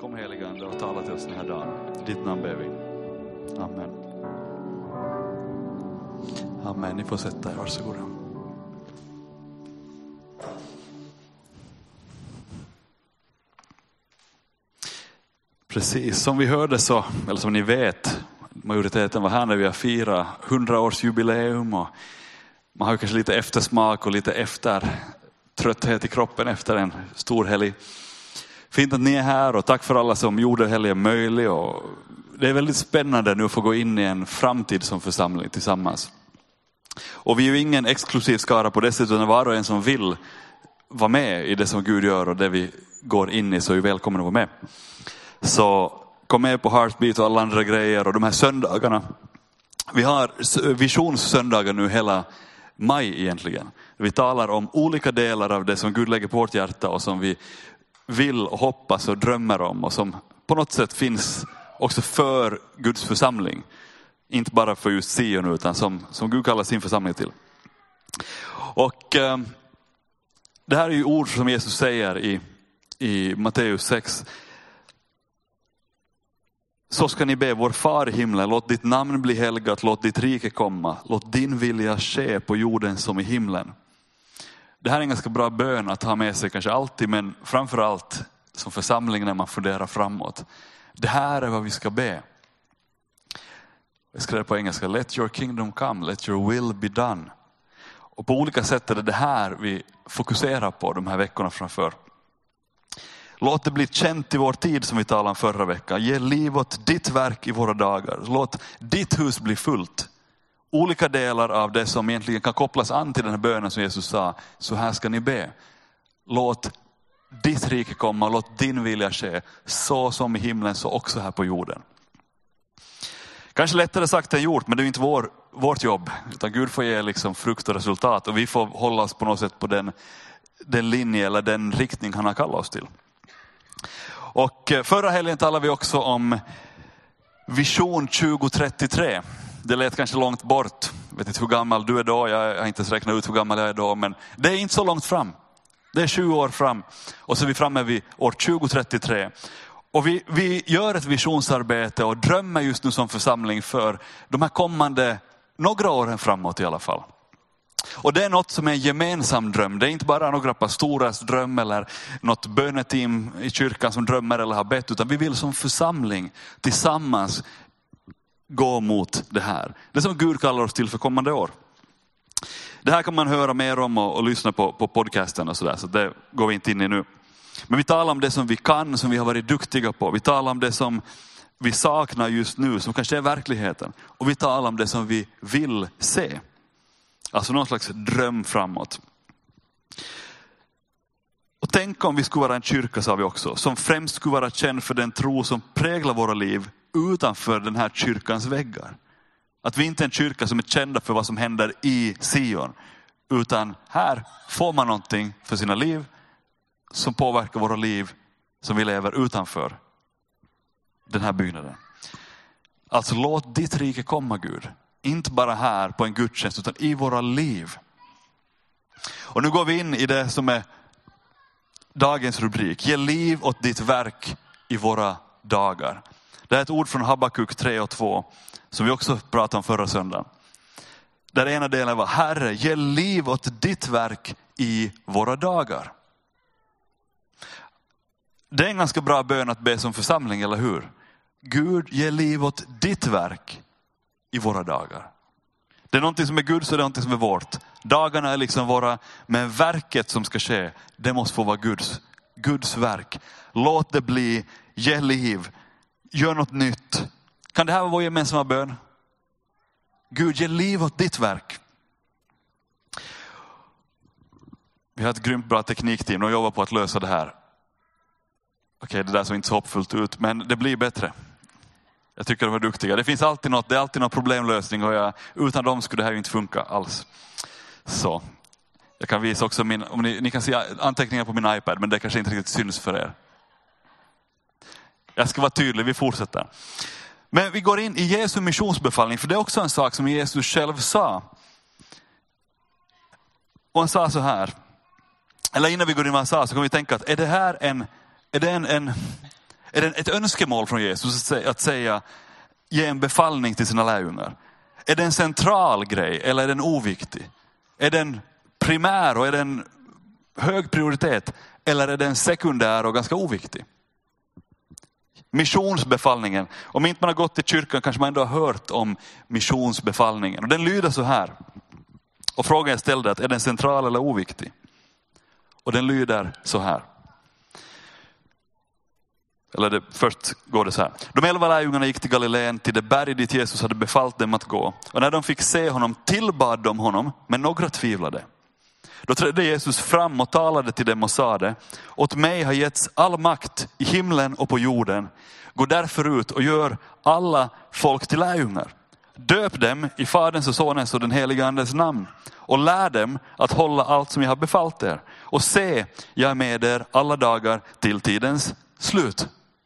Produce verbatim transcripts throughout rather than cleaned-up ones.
Kom helige Ande och tala till oss den här dagen. I ditt namn ber vi. Amen. Amen. Ni får sätta er. Varsågoda. Precis som vi hörde så, eller som ni vet, majoriteten var här när vi har firat hundraårsjubileum och man har kanske lite eftersmak och lite efter trötthet i kroppen efter en stor helg. Fint att ni är här och tack för alla som gjorde helgen möjlig. Och det är väldigt spännande nu att få gå in i en framtid som församling tillsammans. Och vi är ju ingen exklusiv skara på det sättet, utan var och en som vill vara med i det som Gud gör och det vi går in i, så är välkommen att vara med. Så kom med på Heartbeat och alla andra grejer och de här söndagarna. Vi har visionssöndagar nu hela maj egentligen. Vi talar om olika delar av det som Gud lägger på vårt hjärta och som vi vill och hoppas och drömmer om och som på något sätt finns också för Guds församling. Inte bara för just Sion utan som, som Gud kallar sin församling till. Och eh, det här är ju ord som Jesus säger i, i Matteus sex. Så ska ni be, vår far i himlen, låt ditt namn bli helgat, låt ditt rike komma, låt din vilja ske på jorden som i himlen. Det här är en ganska bra bön att ha med sig kanske alltid, men framförallt som församling när man funderar framåt. Det här är vad vi ska be. Jag skrev på engelska, let your kingdom come, let your will be done. Och på olika sätt är det det här vi fokuserar på de här veckorna framför. Låt det bli känt i vår tid som vi talade om förra veckan. Ge liv åt ditt verk i våra dagar. Låt ditt hus bli fullt. Olika delar av det som egentligen kan kopplas an till den här bönen som Jesus sa. Så här ska ni be. Låt ditt rike komma, låt din vilja ske. Så som i himlen, så också här på jorden. Kanske lättare sagt än gjort, men det är inte vår, vårt jobb. Utan Gud får ge liksom frukt och resultat. Och vi får hålla oss på något sätt på den, den linje eller den riktning han har kallat oss till. Och förra helgen talade vi också om Vision tjugo trettiotre. Det lät kanske långt bort. Jag vet inte hur gammal du är då. Jag har inte räknat ut hur gammal jag är då. Men det är inte så långt fram. Det är tjugo år fram. Och så är vi framme vid år tjugo trettiotre. Och vi, vi gör ett visionsarbete och drömmer just nu som församling för de här kommande några åren framåt i alla fall. Och det är något som är en gemensam dröm. Det är inte bara några pastorers dröm eller något böneteam i kyrkan som drömmer eller har bett. Utan vi vill som församling tillsammans gå mot det här. Det som Gud kallar oss till för kommande år. Det här kan man höra mer om och, och lyssna på, på podcasten och sådär. Så det går vi inte in i nu. Men vi talar om det som vi kan, som vi har varit duktiga på. Vi talar om det som vi saknar just nu, som kanske är verkligheten. Och vi talar om det som vi vill se. Alltså någon slags dröm framåt. Och tänk om vi skulle vara en kyrka, sa vi också, som främst skulle vara känd för den tro som präglar våra liv utanför den här kyrkans väggar. Att vi inte är en kyrka som är kända för vad som händer i Sion. Utan här får man någonting för sina liv som påverkar våra liv som vi lever utanför den här byggnaden. Alltså låt ditt rike komma, Gud. Inte bara här på en gudstjänst utan i våra liv. Och nu går vi in i det som är dagens rubrik. Ge liv åt ditt verk i våra dagar. Det är ett ord från Habakuk tre och två som vi också pratade om förra söndagen. Där ena delen var: Herre, ge liv åt ditt verk i våra dagar. Det är en ganska bra bön att be som församling, eller hur? Gud, ge liv åt ditt verk i våra dagar. Det är någonting som är Guds och det är någonting som är vårt. Dagarna är liksom våra, men verket som ska ske, det måste få vara Guds. Guds verk. Låt det bli, ge liv, gör något nytt. Kan det här vara vår gemensamma bön? Gud, ge liv åt ditt verk. Vi har ett grymt bra teknikteam och jobbar på att lösa det här. Okej, det där såg inte så hoppfullt ut, men det blir bättre. Jag tycker de är duktiga. Det finns alltid något, det är alltid någon problemlösning och jag, utan dem skulle det här ju inte funka alls. Så, jag kan visa också min, om ni, ni kan se anteckningar på min iPad, men det kanske inte riktigt syns för er. Jag ska vara tydlig, vi fortsätter. Men vi går in i Jesu missionsbefallning, för det är också en sak som Jesus själv sa. Och han sa så här, eller innan vi går in i vad han sa så kan vi tänka att är det här en, är det en, en Är det ett önskemål från Jesus att säga, ge en befallning till sina lärjungar? Är det en central grej eller är den oviktig? Är den primär och är den hög prioritet eller är den sekundär och ganska oviktig? Missionsbefallningen. Om inte man har gått till kyrkan kanske man ändå har hört om missionsbefallningen. Och den lyder så här. Och frågan jag ställde är, är den central eller oviktig? Och den lyder så här. Eller det, först går det så här. De elva lärjungarna gick till Galileen, till det berg dit Jesus hade befallt dem att gå. Och när de fick se honom tillbad de honom, men några tvivlade. Då trädde Jesus fram och talade till dem och sade, åt mig har getts all makt i himlen och på jorden. Gå därför ut och gör alla folk till lärjungar. Döp dem i Faderns och Sonens och den heliga Andes namn. Och lär dem att hålla allt som jag har befallt er. Och se, jag är med er alla dagar till tidens slut.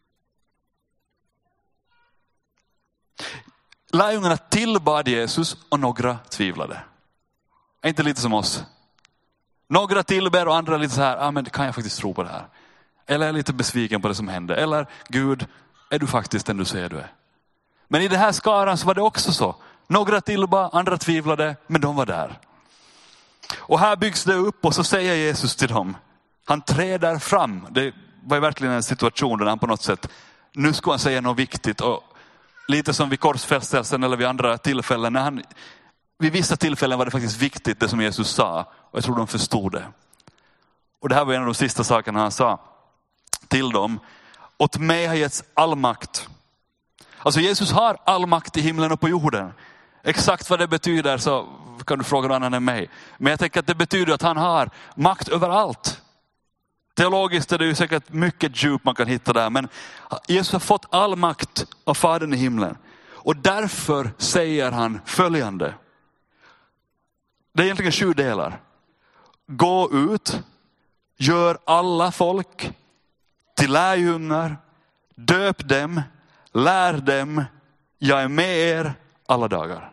Lärjungarna tillbad Jesus och några tvivlade. Är inte lite som oss? Några tillber och andra lite så här, ah, men kan jag faktiskt tro på det här? Eller är lite besviken på det som hände? Eller Gud, är du faktiskt den du säger du är? Men i det här skaran så var det också så. Några tillbad, andra tvivlade, men de var där. Och här byggs det upp och så säger Jesus till dem. Han träder fram. Det var verkligen en situation där han på något sätt, nu ska han säga något viktigt. Och lite som vid korsfästelsen eller vid andra tillfällen. När han, vid vissa tillfällen var det faktiskt viktigt det som Jesus sa. Och jag tror de förstod det. Och det här var en av de sista sakerna han sa till dem. Åt mig har getts all makt. Alltså Jesus har all makt i himlen och på jorden. Exakt vad det betyder så kan du fråga någon annan än mig. Men jag tänker att det betyder att han har makt över allt. Teologiskt är det ju säkert mycket djup man kan hitta där. Men Jesus har fått all makt av Fadern i himlen. Och därför säger han följande. Det är egentligen sju delar. Gå ut, gör alla folk till lärjungar, döp dem, lär dem, jag är med er alla dagar.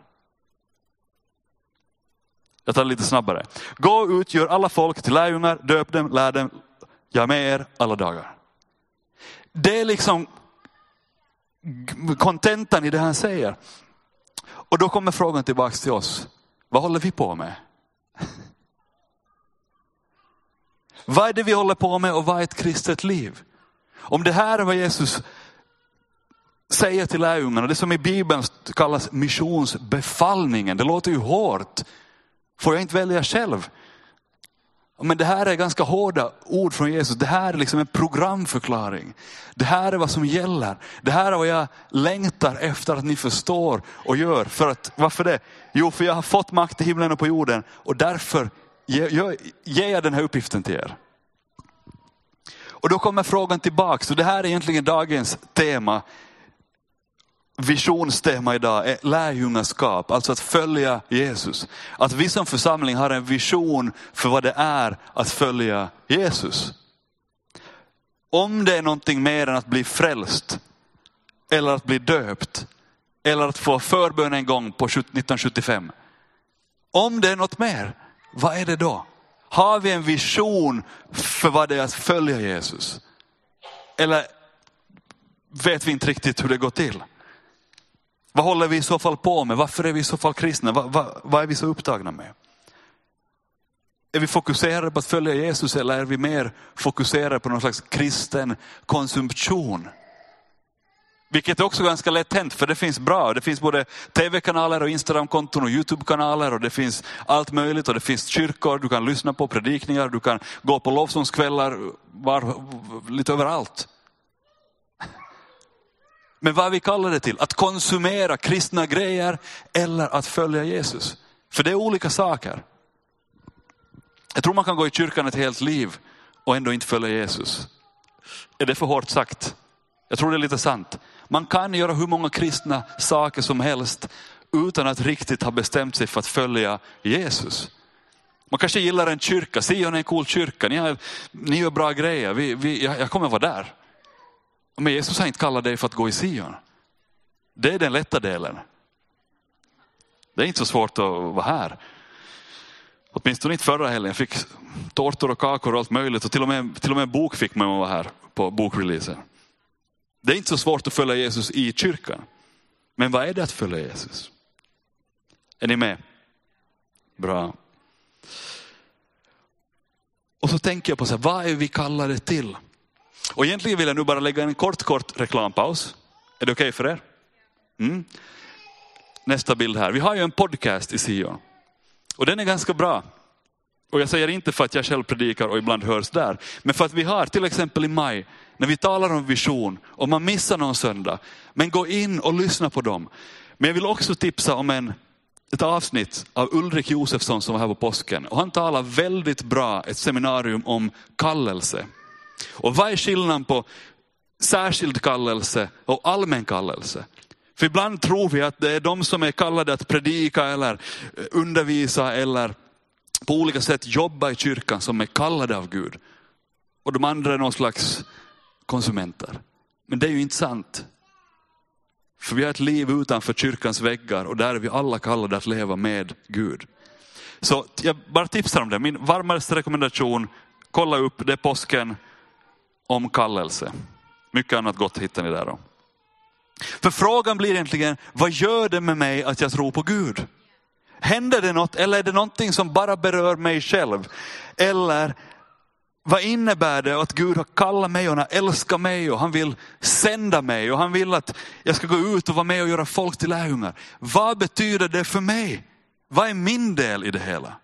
Jag tar det lite snabbare. Gå ut, gör alla folk till lärjungar, döp dem, lär dem, jag är med er alla dagar. Det är liksom kontentan i det han säger. Och då kommer frågan tillbaka till oss. Vad håller vi på med? Vad är det vi håller på med och vad är ett kristet liv? Om det här är vad Jesus säger till lärjungarna, det som i Bibeln kallas missionsbefallningen. Det låter ju hårt. Får jag inte välja själv? Men det här är ganska hårda ord från Jesus. Det här är liksom en programförklaring. Det här är vad som gäller. Det här är vad jag längtar efter att ni förstår och gör. För att, varför det? Jo, för jag har fått makt i himlen och på jorden. Och därför ger jag den här uppgiften till er. Och då kommer frågan tillbaka. Så det här är egentligen dagens tema. Visionstema idag är lärjungaskap, alltså att följa Jesus. Att vi som församling har en vision för vad det är att följa Jesus. Om det är någonting mer än att bli frälst, eller att bli döpt, eller att få förbön en gång på nittonhundrasjuttiofem. Om det är något mer, vad är det då? Har vi en vision för vad det är att följa Jesus? Eller vet vi inte riktigt hur det går till? Vad håller vi i så fall på med? Varför är vi i så fall kristna? Vad, vad, vad är vi så upptagna med? Är vi fokuserade på att följa Jesus eller är vi mer fokuserade på någon slags kristen konsumtion? Vilket är också ganska lätt hänt, för det finns bra. Det finns både tv-kanaler och Instagram-konton och YouTube-kanaler och det finns allt möjligt. Och det finns kyrkor, du kan lyssna på predikningar, du kan gå på lovsångskvällar var, lite överallt. Men vad vi kallar det till, att konsumera kristna grejer eller att följa Jesus. För det är olika saker. Jag tror man kan gå i kyrkan ett helt liv och ändå inte följa Jesus. Är det för hårt sagt? Jag tror det är lite sant. Man kan göra hur många kristna saker som helst utan att riktigt ha bestämt sig för att följa Jesus. Man kanske gillar en kyrka. Sion är en cool kyrka. Ni, har, ni gör bra grejer. Vi, vi, jag, jag kommer vara där. Men Jesus har inte kallat dig för att gå i Sion. Det är den lätta delen. Det är inte så svårt att vara här. Åtminstone inte förra helgen. Jag fick tårtor och kakor och allt möjligt. Och till och med, till och med en bok fick man vara här på bokreleasen. Det är inte så svårt att följa Jesus i kyrkan. Men vad är det att följa Jesus? Är ni med? Bra. Och så tänker jag på så här, vad är vi kallade till? Och egentligen vill jag nu bara lägga en kort, kort reklampaus. Är det okej okay för er? Mm. Nästa bild här. Vi har ju en podcast i Sion. Och den är ganska bra. Och jag säger inte för att jag själv predikar och ibland hörs där. Men för att vi har till exempel i maj, när vi talar om vision, och man missar någon söndag. Men gå in och lyssna på dem. Men jag vill också tipsa om en, ett avsnitt av Ulrik Josefsson som var här på påsken. Och han talar väldigt bra ett seminarium om kallelse. Och vad är skillnaden på särskild kallelse och allmän kallelse? För ibland tror vi att det är de som är kallade att predika eller undervisa eller på olika sätt jobba i kyrkan som är kallade av Gud. Och de andra är någon slags konsumenter. Men det är ju inte sant. För vi har ett liv utanför kyrkans väggar och där är vi alla kallade att leva med Gud. Så jag bara tipsar om det. Min varmaste rekommendation, kolla upp det påsken om kallelse. Mycket annat gott hittar ni där då. För frågan blir egentligen, vad gör det med mig att jag tror på Gud? Händer det något eller är det någonting som bara berör mig själv? Eller vad innebär det att Gud har kallat mig och han älskar mig och han vill sända mig och han vill att jag ska gå ut och vara med och göra folk till lärjungar? Vad betyder det för mig? Vad är min del i det hela?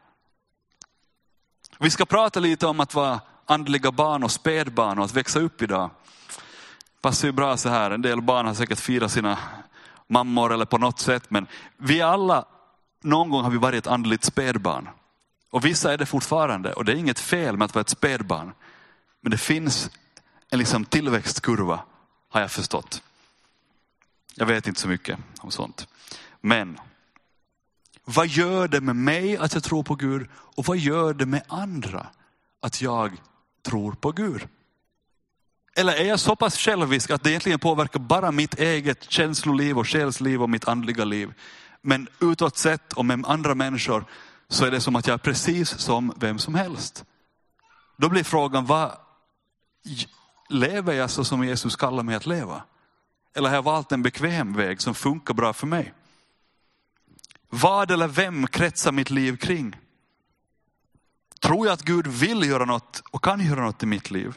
Vi ska prata lite om att vara andliga barn och spädbarn och att växa upp idag. Passar ju bra så här. En del barn har säkert firat sina mammor eller på något sätt. Men vi alla, någon gång har vi varit ett andligt spädbarn. Och vissa är det fortfarande. Och det är inget fel med att vara ett spädbarn. Men det finns en liksom tillväxtkurva, har jag förstått. Jag vet inte så mycket om sånt. Men vad gör det med mig att jag tror på Gud? Och vad gör det med andra att jag tror på Gud? Eller är jag så pass självisk att det egentligen påverkar bara mitt eget känsloliv och själsliv och mitt andliga liv? Men utåt sett och med andra människor så är det som att jag är precis som vem som helst. Då blir frågan, vad lever jag så som Jesus kallar mig att leva? Eller har jag valt en bekväm väg som funkar bra för mig? Vad eller vem kretsar mitt liv kring? Tror jag att Gud vill göra något och kan göra något i mitt liv?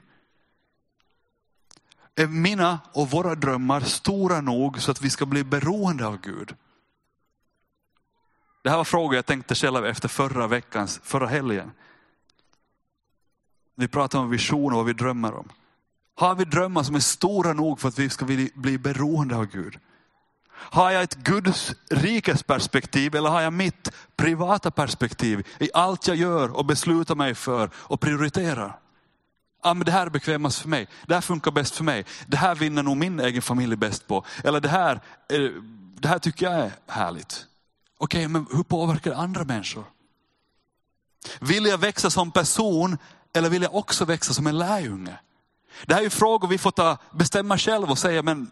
Är mina och våra drömmar stora nog så att vi ska bli beroende av Gud? Det här var frågor jag tänkte själv efter förra veckans, förra helgen. Vi pratar om vision och vad vi drömmer om. Har vi drömmar som är stora nog för att vi ska bli beroende av Gud? Har jag ett Guds rikes perspektiv eller har jag mitt privata perspektiv i allt jag gör och beslutar mig för och prioriterar? Ja, men det här är bekvämast för mig. Det här funkar bäst för mig. Det här vinner nog min egen familj bäst på. Eller det här, det här tycker jag är härligt. Okej, men hur påverkar det andra människor? Vill jag växa som person eller vill jag också växa som en lärjunge? Det här är ju frågor vi får ta, bestämma själv och säga, men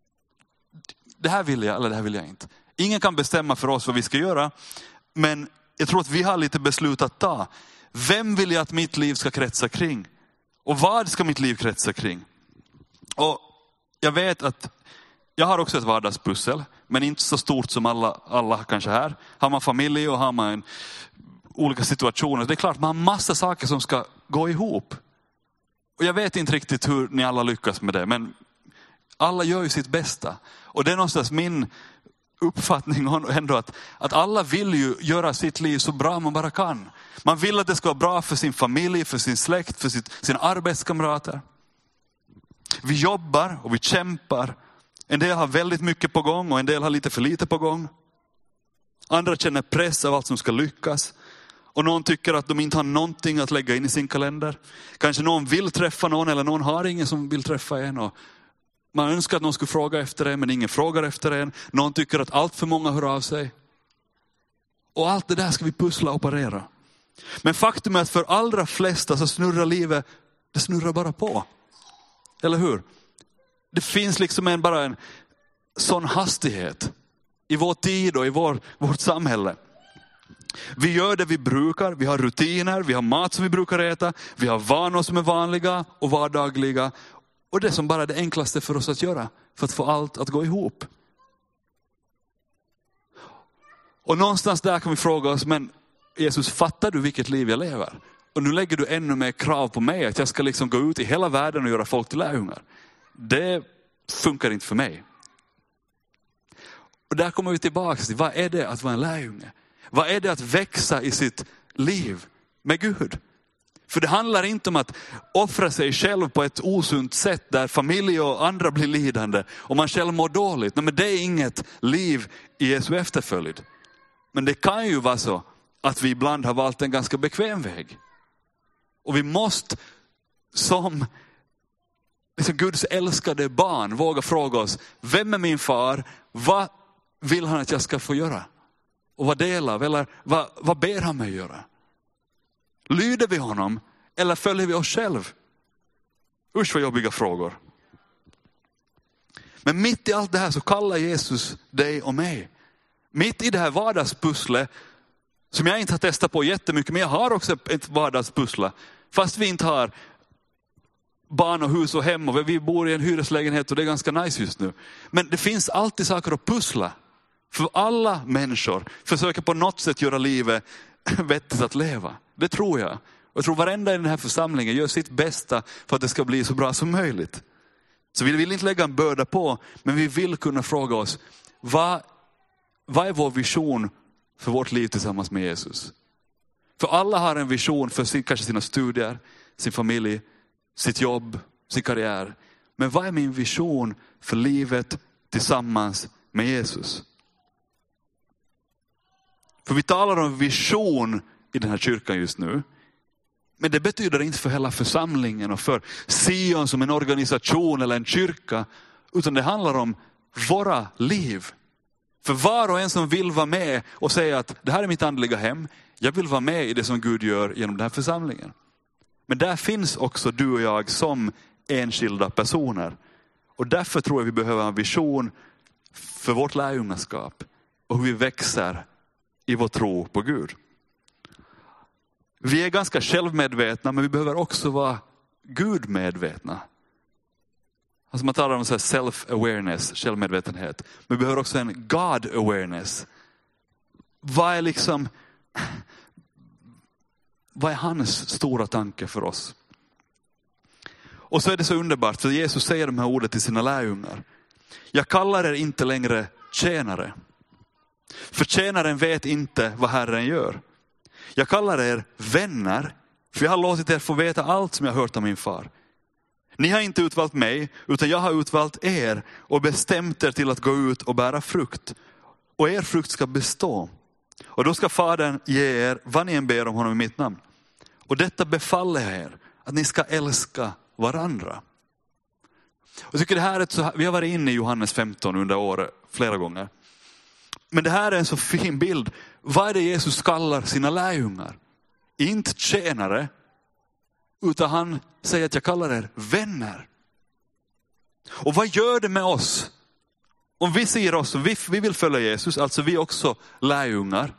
det här vill jag eller det här vill jag inte. Ingen kan bestämma för oss vad vi ska göra. Men jag tror att vi har lite beslut att ta. Vem vill jag att mitt liv ska kretsa kring? Och vad ska mitt liv kretsa kring? Och jag vet att jag har också ett vardagspussel. Men inte så stort som alla, alla kanske här. Har man familj och har man olika situationer. Det är klart man har massa saker som ska gå ihop. Och jag vet inte riktigt hur ni alla lyckas med det. Men alla gör ju sitt bästa. Och det är någonstans min uppfattning ändå att, att alla vill ju göra sitt liv så bra man bara kan. Man vill att det ska vara bra för sin familj, för sin släkt, för sitt, sina arbetskamrater. Vi jobbar och vi kämpar. En del har väldigt mycket på gång och en del har lite för lite på gång. Andra känner press av allt som ska lyckas. Och någon tycker att de inte har någonting att lägga in i sin kalender. Kanske någon vill träffa någon eller någon har ingen som vill träffa en. Och man önskar att någon skulle fråga efter en men ingen frågar efter en. Någon tycker att allt för många hör av sig. Och allt det där ska vi pussla och parera. Men faktum är att för allra flesta så snurrar livet, det snurrar bara på. Eller hur? Det finns liksom en, bara en sån hastighet i vår tid och i vår, vårt samhälle. Vi gör det vi brukar, vi har rutiner, vi har mat som vi brukar äta, vi har vanor som är vanliga och vardagliga. Och det är som bara det enklaste för oss att göra för att få allt att gå ihop. Och någonstans där kan vi fråga oss, men Jesus, fattar du vilket liv jag lever? Och nu lägger du ännu mer krav på mig att jag ska liksom gå ut i hela världen och göra folk till lärjungar. Det funkar inte för mig. Och där kommer vi tillbaka till, vad är det att vara en lärjunge? Vad är det att växa i sitt liv med Gud? För det handlar inte om att offra sig själv på ett osunt sätt där familj och andra blir lidande och man själv mår dåligt. Nej, men det är inget liv i Jesu efterföljd. Men det kan ju vara så att vi ibland har valt en ganska bekväm väg. Och vi måste som liksom Guds älskade barn våga fråga oss, vem är min far? Vad vill han att jag ska få göra? Och vad delar vi? Eller vad, vad ber han mig göra? Lyder vi honom eller följer vi oss själv? Usch vad jobbiga frågor. Men mitt i allt det här så kallar Jesus dig och mig. Mitt i det här vardagspusslet som jag inte har testat på jättemycket, men jag har också ett vardagspussle. Fast vi inte har barn och hus och hem och vi bor i en hyreslägenhet och det är ganska nice just nu. Men det finns alltid saker att pussla. För alla människor försöker på något sätt göra livet vettigt att leva. Det tror jag. Och jag tror varenda i den här församlingen gör sitt bästa för att det ska bli så bra som möjligt. Så vi vill inte lägga en börda på, men vi vill kunna fråga oss, vad, vad är vår vision för vårt liv tillsammans med Jesus? För alla har en vision för sin, kanske sina studier, sin familj, sitt jobb, sin karriär. Men vad är min vision för livet tillsammans med Jesus? För vi talar om vision i den här kyrkan just nu. Men det betyder inte för hela församlingen och för Sion som en organisation eller en kyrka. Utan det handlar om våra liv. För var och en som vill vara med och säga att det här är mitt andliga hem. Jag vill vara med i det som Gud gör genom den här församlingen. Men där finns också du och jag som enskilda personer. Och därför tror jag vi behöver en vision för vårt lärjungaskap. Och hur vi växer i vår tro på Gud. Vi är ganska självmedvetna, men vi behöver också vara Gud-medvetna. Alltså man talar om så här self-awareness, självmedvetenhet. Men vi behöver också en God-awareness. Vad är liksom, vad är hans stora tanke för oss? Och så är det så underbart, för Jesus säger de här orden till sina lärjungar. Jag kallar er inte längre tjänare. För tjänaren vet inte vad Herren gör. Jag kallar er vänner, för jag har låtit er få veta allt som jag har hört av min far. Ni har inte utvalt mig, utan jag har utvalt er och bestämt er till att gå ut och bära frukt. Och er frukt ska bestå. Och då ska Fadern ge er vad ni än ber om honom i mitt namn. Och detta befaller jag er, att ni ska älska varandra. Och jag tycker det här är så, vi har varit inne i Johannes femton under året flera gånger. Men det här är en så fin bild. Vad är det Jesus kallar sina lärjungar? Inte tjänare, utan han säger att jag kallar er vänner. Och vad gör det med oss? Om vi säger oss, vi, vi vill följa Jesus, alltså vi är också lärjungar.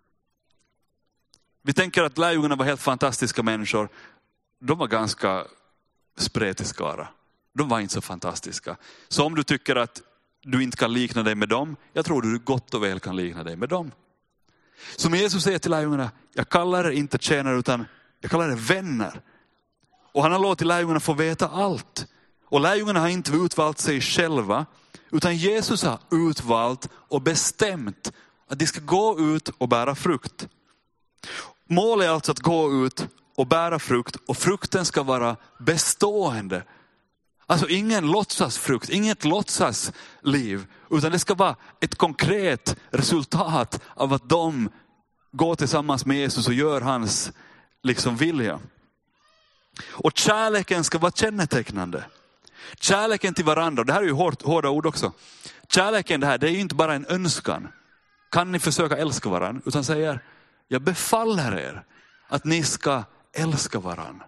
Vi tänker att lärjungarna var helt fantastiska människor. De var ganska spretiskara. De var inte så fantastiska. Så om du tycker att du inte kan likna dig med dem, jag tror du gott och väl kan likna dig med dem. Som Jesus säger till lärjungarna, jag kallar er inte tjänare utan jag kallar er vänner. Och han har låtit lärjungarna få veta allt. Och lärjungarna har inte utvalt sig själva, utan Jesus har utvalt och bestämt att de ska gå ut och bära frukt. Målet är alltså att gå ut och bära frukt, och frukten ska vara bestående. Alltså ingen låtsasfrukt, inget låtsasliv, utan det ska vara ett konkret resultat av att de går tillsammans med Jesus och gör hans liksom vilja. Och kärleken ska vara kännetecknande. Kärleken till varandra, det här är ju hård, hårda ord också. Kärleken det här, det är ju inte bara en önskan. Kan ni försöka älska varandra? Utan säger, jag befaller er att ni ska älska varandra.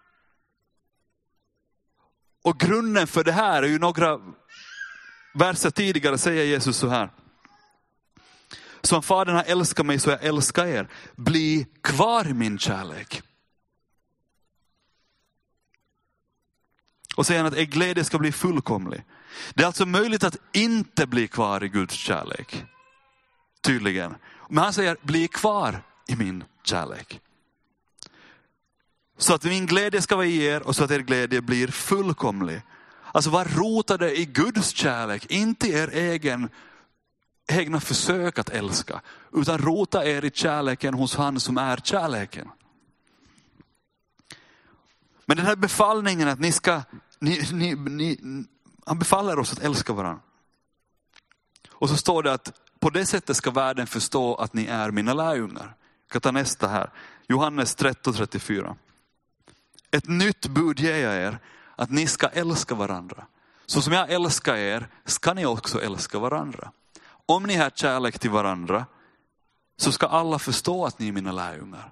Och grunden för det här är ju några verser tidigare säger Jesus så här. Som Fadern har älskat mig så jag älskar er. Bli kvar i min kärlek. Och säger han att er glädje ska bli fullkomlig. Det är alltså möjligt att inte bli kvar i Guds kärlek. Tydligen. Men han säger, bli kvar i min kärlek. Så att min glädje ska vara i er och så att er glädje blir fullkomlig. Alltså var rotade i Guds kärlek, inte er egen, egna försök att älska. Utan rota er i kärleken hos han som är kärleken. Men den här befallningen att ni ska, ni, ni, ni, han befaller oss att älska varandra. Och så står det att på det sättet ska världen förstå att ni är mina lärjungar. Jag kan ta nästa här. Johannes tretton trettiofyra. Ett nytt bud ger jag er, att ni ska älska varandra. Så som jag älskar er ska ni också älska varandra. Om ni har kärlek till varandra så ska alla förstå att ni är mina lärjungar.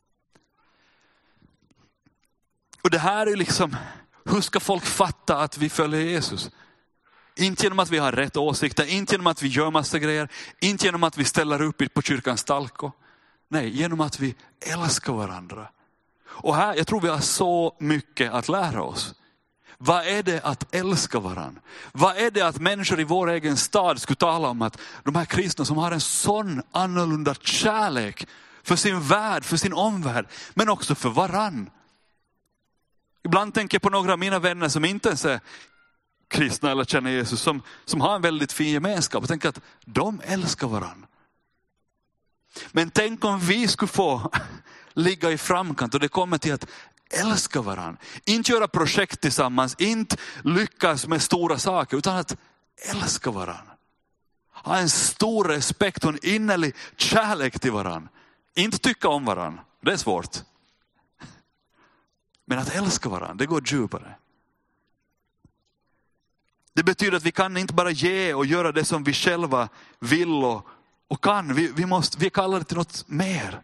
Och det här är liksom, hur ska folk fatta att vi följer Jesus? Inte genom att vi har rätt åsikter, inte genom att vi gör massa grejer, inte genom att vi ställer upp på kyrkans stalko. Nej, genom att vi älskar varandra. Och här, jag tror vi har så mycket att lära oss. Vad är det att älska varandra? Vad är det att människor i vår egen stad skulle tala om att de här kristna som har en sån annorlunda kärlek för sin värld, för sin omvärld, men också för varann. Ibland tänker jag på några av mina vänner som inte ens är kristna eller känner Jesus, som, som har en väldigt fin gemenskap och tänker att de älskar varandra. Men tänk om vi skulle få ligga i framkant och det kommer till att älska varandra. Inte göra projekt tillsammans, inte lyckas med stora saker, utan att älska varandra. Ha en stor respekt och en innerlig kärlek till varandra. Inte tycka om varandra, det är svårt. Men att älska varandra, det går djupare. Det betyder att vi kan inte bara ge och göra det som vi själva vill och, och kan. Vi, vi, måste, vi kallar det till något mer.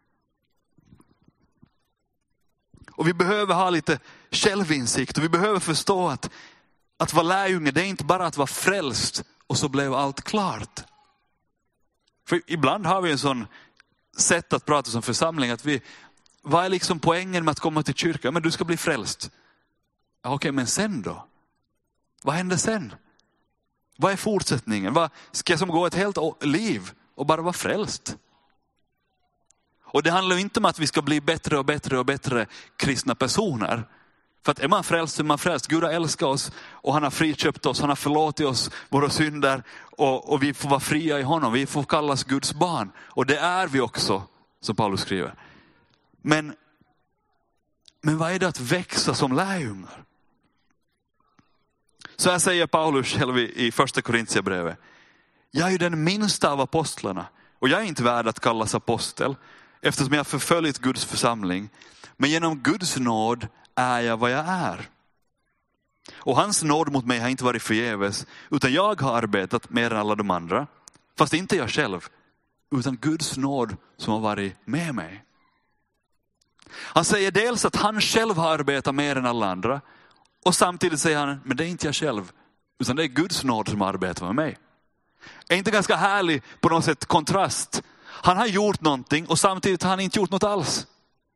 Och vi behöver ha lite självinsikt och vi behöver förstå att, att vara lärjunge, det är inte bara att vara frälst och så blev allt klart. För ibland har vi en sån sätt att prata som församling att vi, vad är liksom poängen med att komma till kyrkan? Men du ska bli frälst. Ja, okej, men sen då? Vad händer sen? Vad är fortsättningen? Vad, ska jag som gå ett helt liv och bara vara frälst? Och det handlar inte om att vi ska bli bättre och bättre och bättre kristna personer. För att är man frälst så är man frälst. Gud har älskat oss och han har friköpt oss. Han har förlåtit oss våra synder och, och vi får vara fria i honom. Vi får kallas Guds barn. Och det är vi också, som Paulus skriver. Men, men vad är det att växa som lärjungar? Så här säger Paulus själv i första Korintierbrevet. Jag är ju den minsta av apostlarna. Och jag är inte värd att kallas apostel. Eftersom jag har förföljt Guds församling. Men genom Guds nåd är jag vad jag är. Och hans nåd mot mig har inte varit förgäves. Utan jag har arbetat mer än alla de andra. Fast inte jag själv. Utan Guds nåd som har varit med mig. Han säger dels att han själv har arbetat mer än alla andra. Och samtidigt säger han, men det är inte jag själv. Utan det är Guds nåd som arbetar med mig. Är inte ganska härlig på något sätt kontrast? Han har gjort någonting och samtidigt har han inte gjort något alls.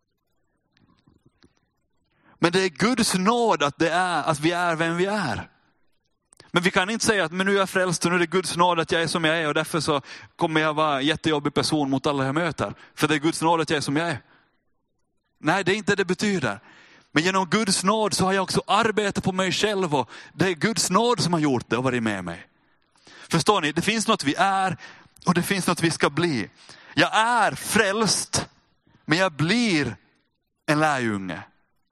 Men det är Guds nåd att, det är, att vi är vem vi är. Men vi kan inte säga att men nu är jag frälst och nu är det Guds nåd att jag är som jag är. Och därför så kommer jag vara en jättejobbig person mot alla jag möter. För det är Guds nåd att jag är som jag är. Nej, det är inte det det betyder. Men genom Guds nåd så har jag också arbetat på mig själv. Och det är Guds nåd som har gjort det och varit med mig. Förstår ni? Det finns något vi är och det finns något vi ska bli. Jag är frälst, men jag blir en lärjunge.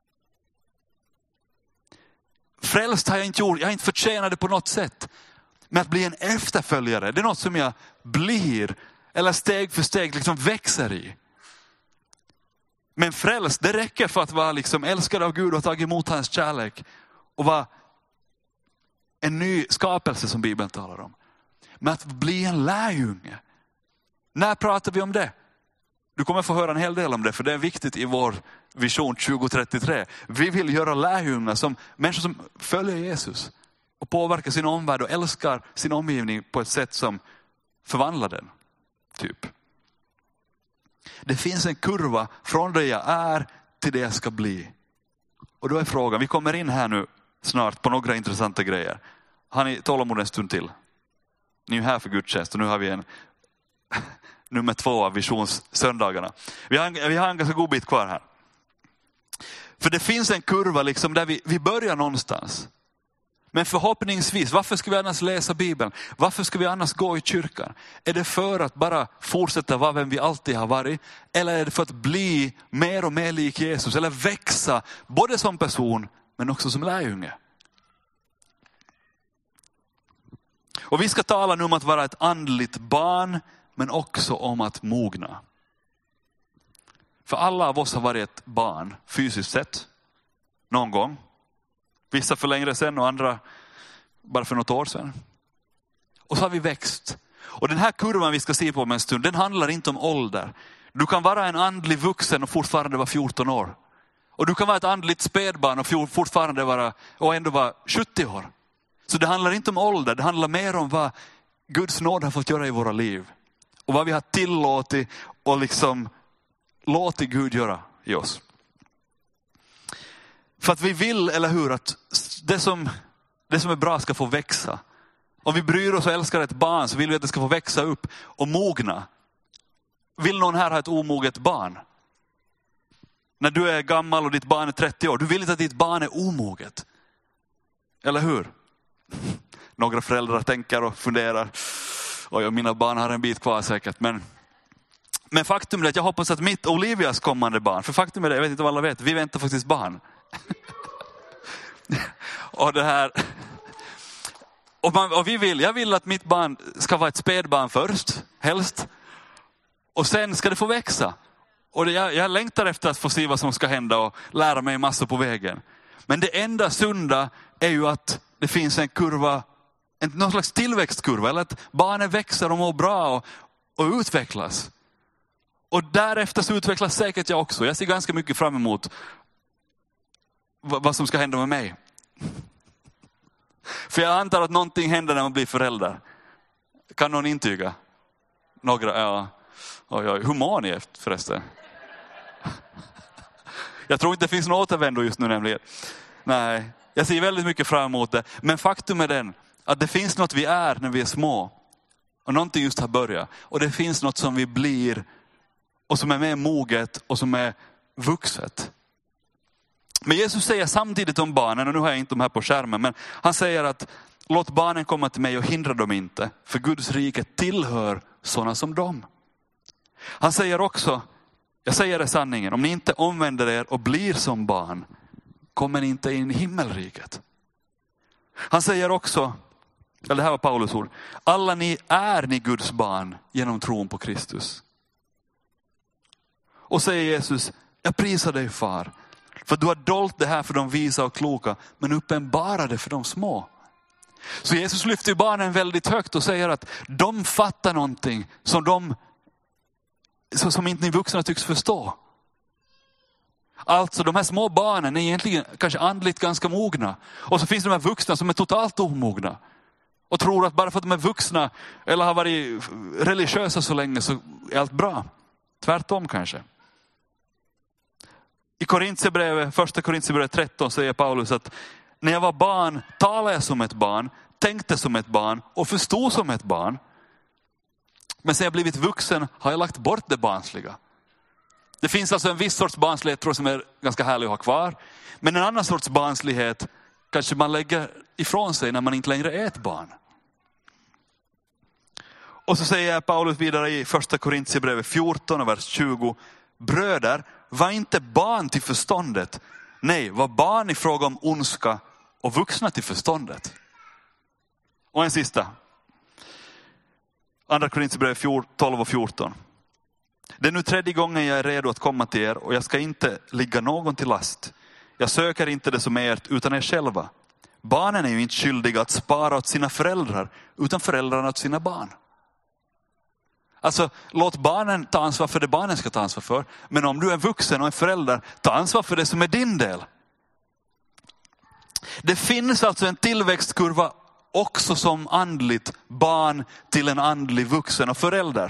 Frälst har jag inte gjort, jag har inte förtjänat det på något sätt. Men att bli en efterföljare, det är något som jag blir eller steg för steg liksom växer i. Men frälst, det räcker för att vara liksom älskad av Gud och ta emot hans kärlek. Och vara en ny skapelse som Bibeln talar om. Men att bli en lärjunge. När pratar vi om det? Du kommer få höra en hel del om det, för det är viktigt i vår vision tjugo trettiotre. Vi vill göra lärjungar som människor som följer Jesus. Och påverkar sin omvärld och älskar sin omgivning på ett sätt som förvandlar den. Typ. Det finns en kurva från det jag är till det jag ska bli. Och då är frågan, vi kommer in här nu snart på några intressanta grejer. Har ni tålamod en stund till? Ni är här för gudstjänst och nu har vi en nummer två av visionssöndagarna. Vi har, vi har en ganska god bit kvar här. För det finns en kurva liksom där vi, vi börjar någonstans. Men förhoppningsvis, varför ska vi annars läsa Bibeln? Varför ska vi annars gå i kyrkan? Är det för att bara fortsätta vara vem vi alltid har varit? Eller är det för att bli mer och mer lik Jesus? Eller växa både som person men också som lärjunge? Och vi ska tala nu om att vara ett andligt barn men också om att mogna. För alla av oss har varit ett barn fysiskt sett någon gång. Vissa för längre sedan och andra bara för något år sedan. Och så har vi växt. Och den här kurvan vi ska se på om en stund, den handlar inte om ålder. Du kan vara en andlig vuxen och fortfarande vara fjorton år. Och du kan vara ett andligt spädbarn och fortfarande vara och ändå vara sjuttio år. Så det handlar inte om ålder, det handlar mer om vad Guds nåd har fått göra i våra liv. Och vad vi har tillåtit och liksom låtit Gud göra i oss. För att vi vill, eller hur, att det som, det som är bra ska få växa. Om vi bryr oss och älskar ett barn så vill vi att det ska få växa upp och mogna. Vill någon här ha ett omoget barn? När du är gammal och ditt barn är trettio år, du vill inte att ditt barn är omoget. Eller hur? Några föräldrar tänker och funderar. Oj, mina barn har en bit kvar säkert. Men, men faktum är att jag hoppas att mitt Olivias kommande barn, för faktum är det, jag vet inte vad alla vet, vi väntar faktiskt barn. och det här... Och, man, och vi vill, jag vill att mitt barn ska vara ett spädbarn först, helst. Och sen ska det få växa. Och det, jag, jag längtar efter att få se vad som ska hända och lära mig massor på vägen. Men det enda sunda är ju att det finns en kurva, en, någon slags tillväxtkurva. Eller att barnen växer och mår bra och, och utvecklas. Och därefter så utvecklas säkert jag också. Jag ser ganska mycket fram emot vad, vad som ska hända med mig. För jag antar att någonting händer när man blir förälder. Kan någon intyga? Några, ja. Oj, oj. Hur mår ni efter förresten? Jag tror inte det finns något återvändo just nu nämligen. Nej, jag ser väldigt mycket fram emot det. Men faktum är den att det finns något vi är när vi är små. Och någonting just har börjat. Och det finns något som vi blir och som är mer moget och som är vuxet. Men Jesus säger samtidigt om barnen, och nu har jag inte de här på skärmen, men han säger att låt barnen komma till mig och hindra dem inte. För Guds rike tillhör sådana som dem. Han säger också, jag säger det sanningen, om ni inte omvänder er och blir som barn, kommer ni inte in i himmelriket. Han säger också, eller det här var Paulus ord, alla ni är ni Guds barn genom tron på Kristus. Och säger Jesus, jag prisar dig far, för du har dolt det här för de visa och kloka, men uppenbarar det för de små. Så Jesus lyfter barnen väldigt högt och säger att de fattar någonting som de som inte ni vuxna tycks förstå. Alltså de här små barnen är egentligen kanske andligt ganska mogna. Och så finns det de här vuxna som är totalt omogna. Och tror att bara för att de är vuxna eller har varit religiösa så länge så är allt bra. Tvärtom kanske. I Korintierbrevet, första Korintierbrevet tretton säger Paulus att när jag var barn talade jag som ett barn, tänkte som ett barn och förstod som ett barn. Men sen jag blivit vuxen har jag lagt bort det barnsliga. Det finns alltså en viss sorts barnslighet tror jag, som är ganska härlig att ha kvar. Men en annan sorts barnslighet kanske man lägger ifrån sig när man inte längre är ett barn. Och så säger Paulus vidare i första Korintierbrevet fjorton och vers tjugo. Bröder, var inte barn till förståndet. Nej, var barn i fråga om ondska och vuxna till förståndet. Och en sista. Andra Korintierbrevet tolv och fjorton. Det är nu tredje gången jag är redo att komma till er och jag ska inte ligga någon till last. Jag söker inte det som är ert utan er själva. Barnen är ju inte skyldiga att spara åt sina föräldrar utan föräldrarna åt sina barn. Alltså låt barnen ta ansvar för det barnen ska ta ansvar för. Men om du är vuxen och en förälder, ta ansvar för det som är din del. Det finns alltså en tillväxtkurva också som andligt barn till en andlig vuxen och förälder.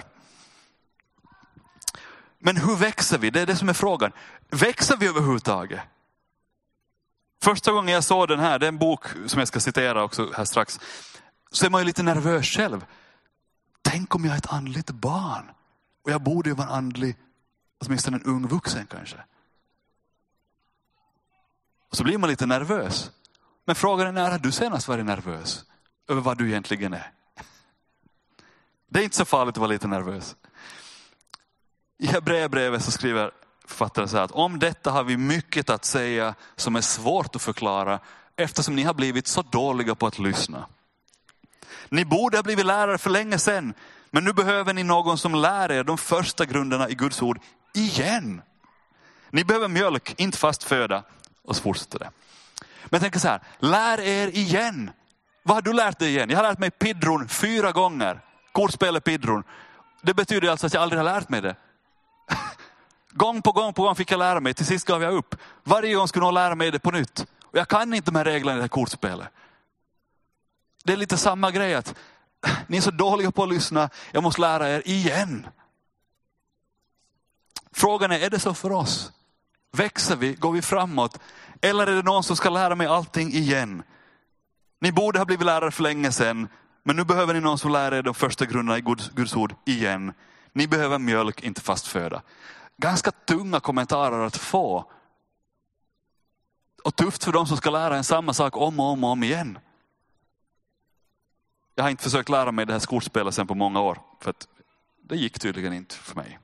Men hur växer vi? Det är det som är frågan. Växer vi överhuvudtaget? Första gången jag såg den här, det är en bok som jag ska citera också här strax, så är man ju lite nervös själv. Tänk om jag är ett andligt barn. Och jag borde ju vara en andlig, åtminstone en ung vuxen kanske. Och så blir man lite nervös. Men frågan är, när har du senast varit nervös över vad du egentligen är? Det är inte så farligt att vara lite nervös. I Hebreerbrevet så skriver författaren så här att om detta har vi mycket att säga som är svårt att förklara eftersom ni har blivit så dåliga på att lyssna. Ni borde ha blivit lärare för länge sedan, men nu behöver ni någon som lär er de första grunderna i Guds ord igen. Ni behöver mjölk, inte fast föda. Och så fortsätter det. Men jag tänker så här, lär er igen. Vad har du lärt dig igen? Jag har lärt mig Pidron fyra gånger. Kortspelet Pidron. Det betyder alltså att jag aldrig har lärt mig det. Gång på gång på gång fick jag lära mig. Till sist gav jag upp. Varje gång skulle jag lära mig det på nytt. Och jag kan inte med reglerna i det här kortspelet. Det är lite samma grej att ni är så dåliga på att lyssna. Jag måste lära er igen. Frågan är, är det så för oss? Växer vi? Går vi framåt? Eller är det någon som ska lära mig allting igen? Ni borde ha blivit lärare för länge sedan. Men nu behöver ni någon som lär er de första grunderna i Guds, Guds ord igen. Ni behöver mjölk, inte fast föda. Ganska tunga kommentarer att få. Och tufft för de som ska lära en samma sak om och om och om igen. Jag har inte försökt lära mig det här skolspelet sen på många år. För att det gick tydligen inte för mig.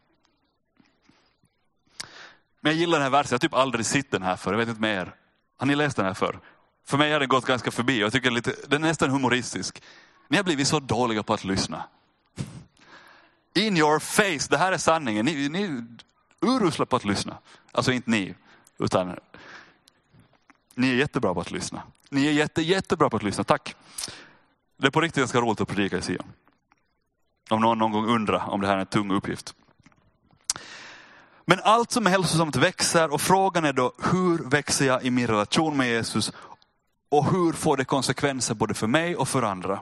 Men jag gillar den här versen. Jag har typ aldrig sett den här för. Jag vet inte mer. Har ni läst den här för? För mig har den gått ganska förbi. Jag tycker lite, den är nästan humoristisk. Ni har blivit så dåliga på att lyssna. In your face. Det här är sanningen. Ni, ni är urusla på att lyssna. Alltså inte ni. Utan ni är jättebra på att lyssna. Ni är jätte, jättebra på att lyssna. Tack. Det är på riktigt ganska roligt att predika i Sion. Om någon någon gång undrar om det här är en tung uppgift. Men allt som är hälsosamt växer. Och frågan är då, hur växer jag i min relation med Jesus? Och hur får det konsekvenser både för mig och för andra?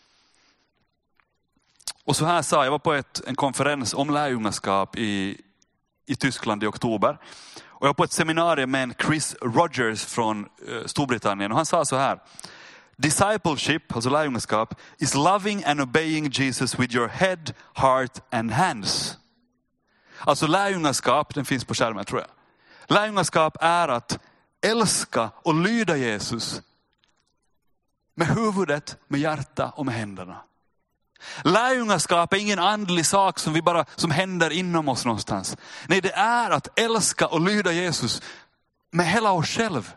Och så här sa jag, jag var på ett, en konferens om lärjungaskap i, i Tyskland i oktober. Och jag var på ett seminarium med en Chris Rogers från eh, Storbritannien. Och han sa så här. Discipleship, alltså lärjungaskap, is loving and obeying Jesus with your head, heart and hands. Alltså lärjungaskap, den finns på skärmen tror jag. Lärjungaskap är att älska och lyda Jesus. Med huvudet, med hjärta och med händerna. Lärjungaskap är ingen andlig sak som vi bara som händer inom oss någonstans. Nej, det är att älska och lyda Jesus med hela oss själv.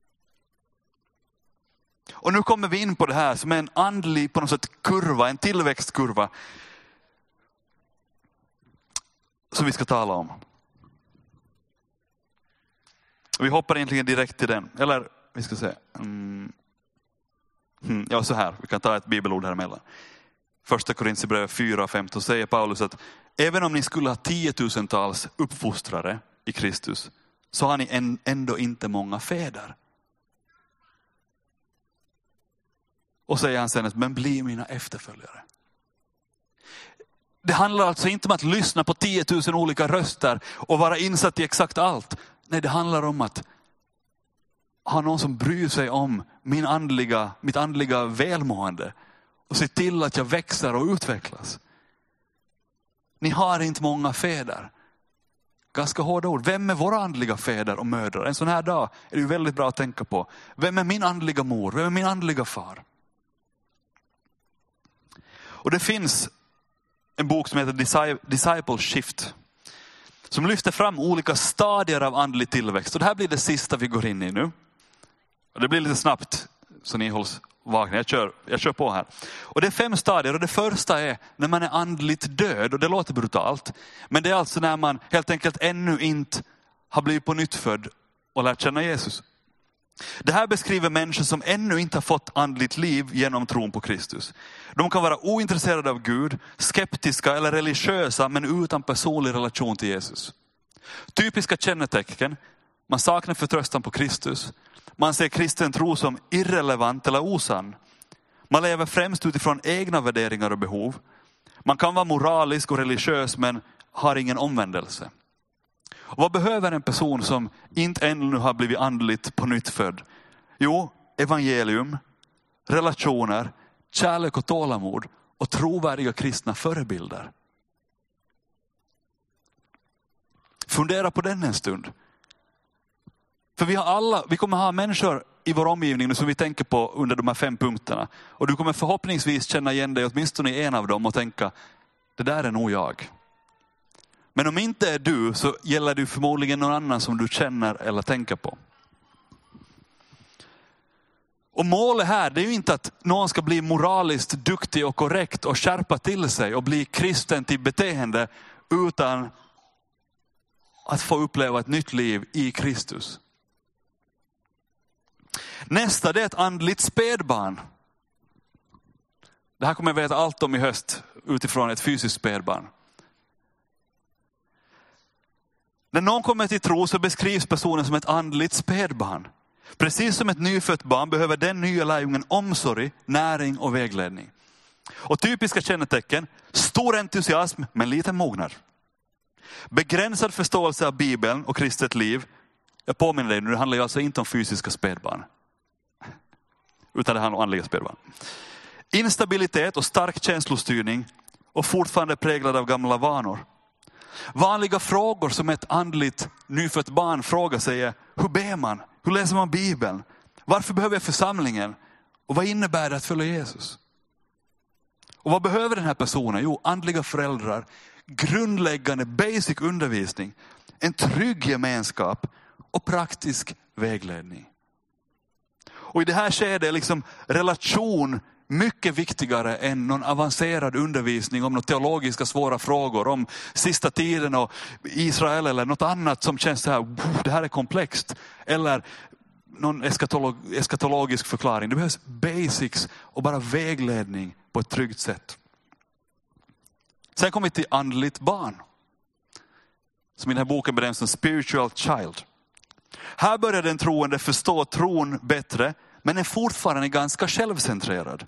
Och nu kommer vi in på det här som är en andlig på något sätt kurva, en tillväxtkurva. Som vi ska tala om. Och vi hoppar egentligen direkt till den. Eller vi ska se. Mm. Ja, så här. Vi kan ta ett bibelord här emellan. Första Korinthierbrevet fyra och femton säger Paulus att även om ni skulle ha tiotusentals uppfostrare i Kristus så har ni ändå inte många fäder. Och säger han sen att men bli mina efterföljare. Det handlar alltså inte om att lyssna på tiotusen olika röster och vara insatt i exakt allt. Nej, det handlar om att ha någon som bryr sig om min andliga, mitt andliga välmående. Och se till att jag växer och utvecklas. Ni har inte många fäder. Ganska hårda ord. Vem är våra andliga fäder och mödrar? En sån här dag är det ju väldigt bra att tänka på. Vem är min andliga mor? Vem är min andliga far? Och det finns en bok som heter Disciple Shift. Som lyfter fram olika stadier av andlig tillväxt. Och det här blir det sista vi går in i nu. Och det blir lite snabbt så ni hålls vakna. Jag kör, jag kör på här. Och det är fem stadier. Och det första är när man är andligt död. Och det låter brutalt. Men det är alltså när man helt enkelt ännu inte har blivit på nytt född och lärt känna Jesus. Det här beskriver människor som ännu inte har fått andligt liv genom tron på Kristus. De kan vara ointresserade av Gud, skeptiska eller religiösa men utan personlig relation till Jesus. Typiska kännetecken: man saknar förtröstan på Kristus. Man ser kristen tro som irrelevant eller osann. Man lever främst utifrån egna värderingar och behov. Man kan vara moralisk och religiös men har ingen omvändelse. Och vad behöver en person som inte ännu har blivit andligt på nytt född? Jo, evangelium, relationer, kärlek och tålamod och trovärdiga kristna förebilder. Fundera på den en stund. För vi har alla, vi kommer ha människor i vår omgivning som vi tänker på under de här fem punkterna. Och du kommer förhoppningsvis känna igen dig åtminstone i en av dem och tänka, det där är nog jag. Men om inte är du så gäller det förmodligen någon annan som du känner eller tänker på. Och målet här, det är ju inte att någon ska bli moraliskt duktig och korrekt och skärpa till sig och bli kristen till beteende, utan att få uppleva ett nytt liv i Kristus. Nästa, det är ett andligt spädbarn. Det här kommer jag veta allt om i höst utifrån ett fysiskt spädbarn. När någon kommer till tro så beskrivs personen som ett andligt spädbarn. Precis som ett nyfött barn behöver den nya lärjungen omsorg, näring och vägledning. Och typiska kännetecken: stor entusiasm men liten mognad. Begränsad förståelse av Bibeln och kristet liv. Jag påminner dig nu, det handlar ju alltså inte om fysiska spädbarn, utan det handlar om andliga spädbarn. Instabilitet och stark känslostyrning och fortfarande präglad av gamla vanor. Vanliga frågor som ett andligt nyfött barn frågar sig är: hur ber man? Hur läser man Bibeln? Varför behöver jag församlingen? Och vad innebär det att följa Jesus? Och vad behöver den här personen? Jo, andliga föräldrar, grundläggande basic undervisning, en trygg gemenskap och praktisk vägledning. Och i det här skedet är liksom relation mycket viktigare än någon avancerad undervisning om några teologiska svåra frågor om sista tiden och Israel eller något annat som känns så här, det här är komplext. Eller någon eskatolog, eskatologisk förklaring. Det behövs basics och bara vägledning på ett tryggt sätt. Sen kommer vi till andligt barn, som i den här boken benämns som spiritual child. Här börjar den troende förstå tron bättre, men är fortfarande ganska självcentrerad.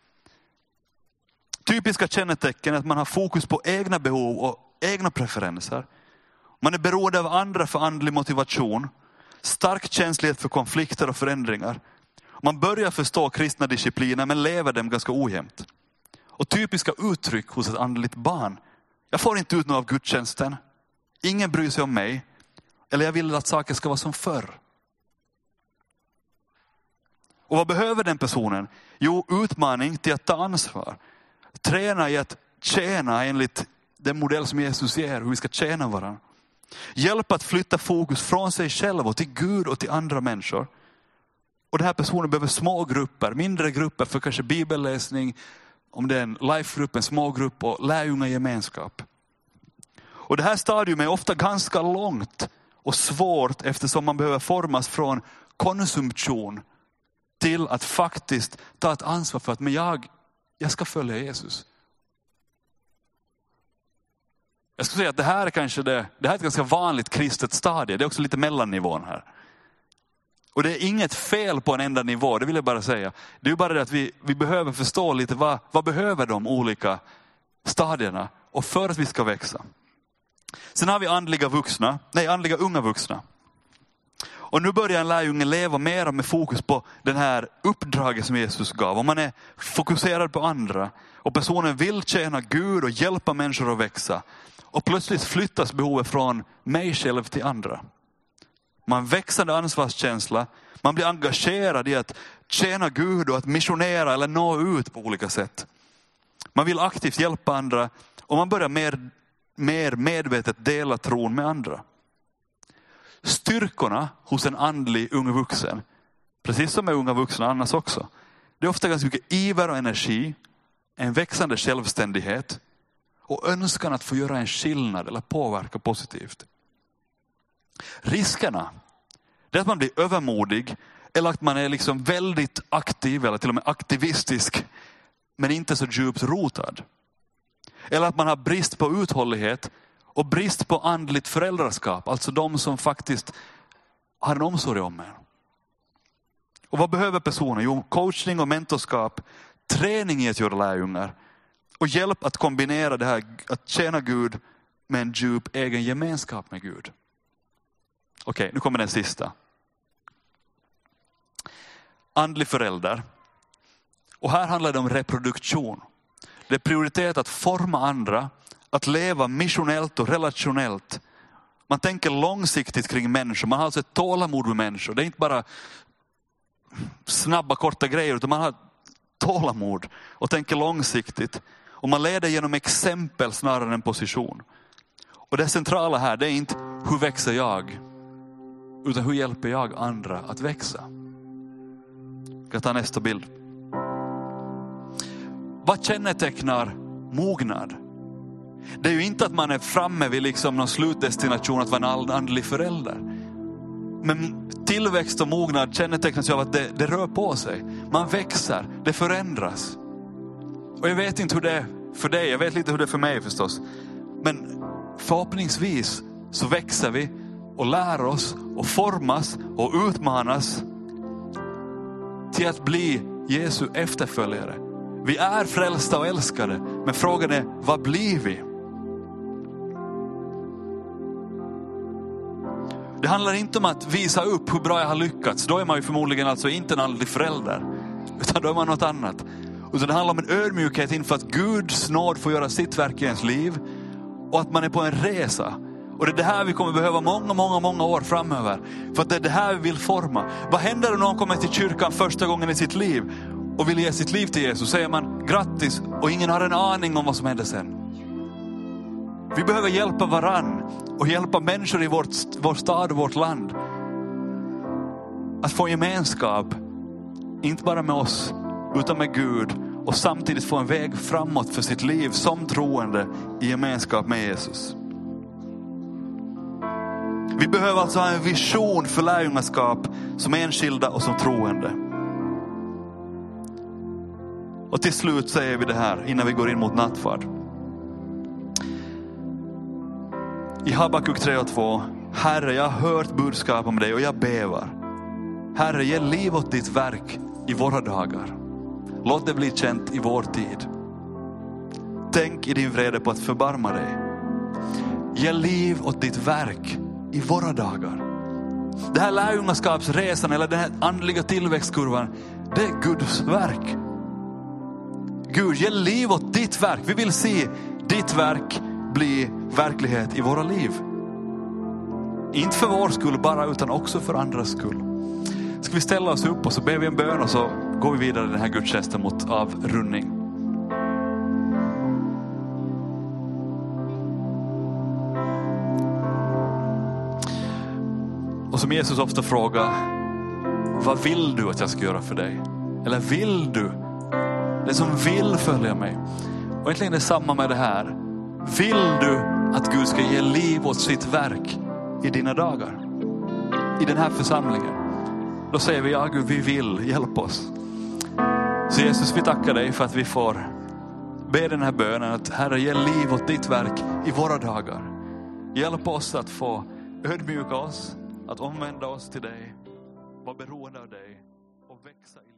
Typiska kännetecken är att man har fokus på egna behov och egna preferenser. Man är beroende av andra för andlig motivation. Stark känslighet för konflikter och förändringar. Man börjar förstå kristna discipliner men lever dem ganska ojämnt. Och typiska uttryck hos ett andligt barn: jag får inte ut något av gudstjänsten. Ingen bryr sig om mig. Eller jag vill att saker ska vara som förr. Och vad behöver den personen? Jo, utmaning till att ta ansvar. Träna i att tjäna enligt den modell som Jesus ger, hur vi ska tjäna varandra. Hjälp att flytta fokus från sig själv och till Gud och till andra människor. Och den här personen behöver små grupper, mindre grupper för kanske bibelläsning, om det är en life-grupp, en smågrupp och lärjungagemenskap. Och det här stadium är ofta ganska långt och svårt, eftersom man behöver formas från konsumtion till att faktiskt ta ett ansvar för att men jag, jag ska följa Jesus. Jag skulle säga att det här är kanske det, det här är ett ganska vanligt kristet stadie. Det är också lite mellannivån här. Och det är inget fel på en enda nivå, det vill jag bara säga. Det är bara det att vi, vi behöver förstå lite vad, vad behöver de olika stadierna och för att vi ska växa. Sen har vi andliga vuxna, nej andliga unga vuxna. Och nu börjar en lärjunge leva mer med fokus på den här uppdraget som Jesus gav. Om man är fokuserad på andra och personen vill tjäna Gud och hjälpa människor att växa. Och plötsligt flyttas behovet från mig själv till andra. Man växande ansvarskänsla, man blir engagerad i att tjäna Gud och att missionera eller nå ut på olika sätt. Man vill aktivt hjälpa andra och man börjar mer, mer medvetet dela tron med andra. Styrkorna hos en andlig ung vuxen, precis som med unga vuxna annars också, det är ofta ganska mycket iver och energi, en växande självständighet och önskan att få göra en skillnad eller påverka positivt. Riskerna, det är att man blir övermodig eller att man är liksom väldigt aktiv eller till och med aktivistisk men inte så djupt rotad. Eller att man har brist på uthållighet och brist på andligt föräldraskap, alltså de som faktiskt har en omsorg om en. Och vad behöver personen? Jo, coachning och mentorskap, träning i att göra lärjungar och hjälp att kombinera det här att tjäna Gud med en djup egen gemenskap med Gud. Okej, nu kommer den sista. andlig förälder. Och här handlar det om reproduktion. Det är prioritet att forma andra, att leva missionellt och relationellt. Man tänker långsiktigt kring människor. Man har alltså ett tålamod med människor. Det är inte bara snabba, korta grejer, utan man har tålamod och tänker långsiktigt. Och man leder genom exempel snarare än position. Och det centrala här, det är inte hur växer jag, utan hur hjälper jag andra att växa. Jag kan ta nästa bild. Vad kännetecknar mognad? Det är ju inte att man är framme vid liksom någon slutdestination att vara en andlig förälder. Men tillväxt och mognad kännetecknas av att det, det rör på sig. Man växer, det förändras. Och jag vet inte hur det är för dig, jag vet lite hur det är för mig förstås. Men förhoppningsvis så växer vi och lär oss och formas och utmanas till att bli Jesu efterföljare. Vi är frälsta och älskade, men frågan är, vad blir vi? Det handlar inte om att visa upp hur bra jag har lyckats. Då är man ju förmodligen alltså inte en andlig förälder, utan då är man något annat. Utan det handlar om en ödmjukhet inför att Guds nåd får göra sitt verk i ens liv. Och att man är på en resa. Och det är det här vi kommer behöva många, många, många år framöver. För att det är det här vi vill forma. Vad händer om någon kommer till kyrkan första gången i sitt liv och vill ge sitt liv till Jesus? Säger man grattis och ingen har en aning om vad som händer sen. Vi behöver hjälpa varann och hjälpa människor i vårt, vår stad och vårt land att få gemenskap, inte bara med oss utan med Gud, och samtidigt få en väg framåt för sitt liv som troende i gemenskap med Jesus. Vi behöver alltså ha en vision för lärjungaskap som enskilda och som troende. Och till slut säger vi det här innan vi går in mot nattvard. I Habakuk tre och två. Herre, jag har hört budskap om dig och jag bävar. Herre, ge liv åt ditt verk i våra dagar. Låt det bli känt i vår tid. Tänk i din vrede på att förbarma dig. Ge liv åt ditt verk i våra dagar. Det här lärjungaskapsresan eller den här andliga tillväxtkurvan, det är Guds verk. Gud, ge liv åt ditt verk. Vi vill se ditt verk bli verklighet i våra liv. Inte för vår skull bara, utan också för andras skull. Ska vi ställa oss upp och så ber vi en bön och så går vi vidare den här gudstjänsten mot avrundning. Och som Jesus ofta frågar, vad vill du att jag ska göra för dig? Eller vill du? Det som vill följa mig. Och egentligen är det samma med det här. Vill du att Gud ska ge liv åt sitt verk i dina dagar? I den här församlingen? Då säger vi, ja Gud, vi vill, hjälp oss. Så Jesus, vi tackar dig för att vi får be den här bönen att Herre, ge liv åt ditt verk i våra dagar. Hjälp oss att få ödmjuka oss, att omvända oss till dig, vara beroende av dig och växa i